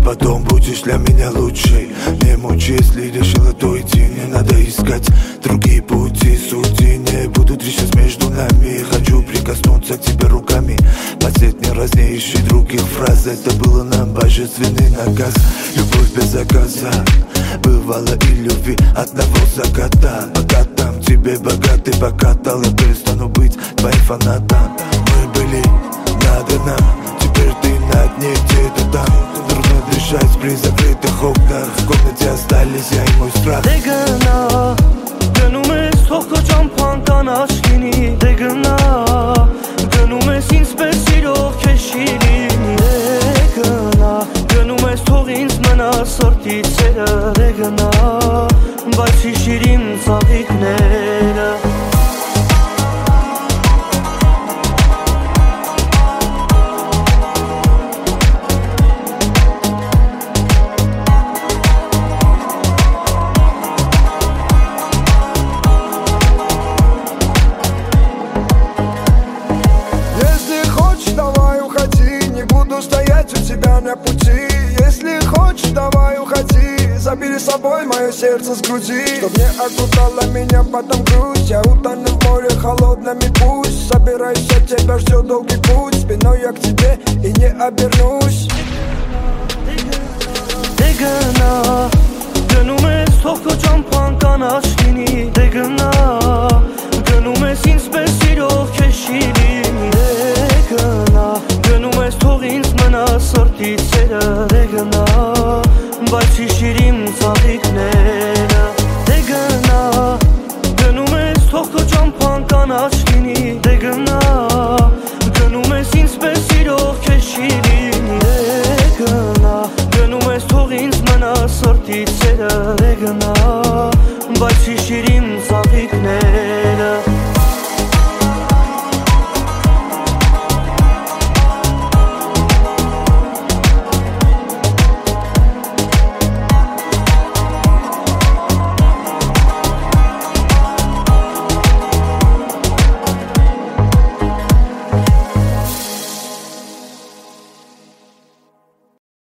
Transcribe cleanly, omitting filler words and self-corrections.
потом будешь для меня лучшей. Не мучи, если решила, то идти. Не надо искать другие пути. Судьи не будут решать между нами. Хочу прикоснуться к тебе руками. Последний раз не ищи других фраз. Это было нам божественный наказ. Любовь без заказа. Бывало и любви одного заката. Пока там тебе богатый покатал, я перестану быть твоим фанатом. Мы были над нам, теперь ты на дне где-то там. Трудно дышать при закрытых окнах. В комнате остались я и мой страх. Դե գնա, գնում ես թող քո ճամփան կանաչ լինի. Դե գնա, գնում ես ինձ պես սիրող քեզ չի լինի. Դե գնա, գնում ես թող ինձ մնա սրտի ցերը. Դե գնա, բայց հիշիր իմ ծաղիկները. На пути, если хочешь, давай уходи. Забери с собой мое сердце с груди, чтоб не окружала меня потом грусть. Я утону в море холодными, пусть. Собирайся, тебя ждет долгий путь. Спиной я к тебе и не обернусь. Դե գնա, գնում ես թող քո ճամփան կանաչ լինի. Դե գնա, գնում ես ինձ պես սիրող քեզ չի լինի. Դե գնա, գնում ես թող ինձ մնա սրտի ցերը. Դե գնա, բայց հիշիր իմ ծաղիկները. Դե գնա, գնում ես թող քո ճամփան կանաչ լինի. Դե գնա, գնում ես ինձ պես սիրող քեզ չի լինի. Դե գնա, գնում ես թող ինձ մնա սրտի ցերը. Դե գնա, բայց հիշիր իմ ծաղիկները.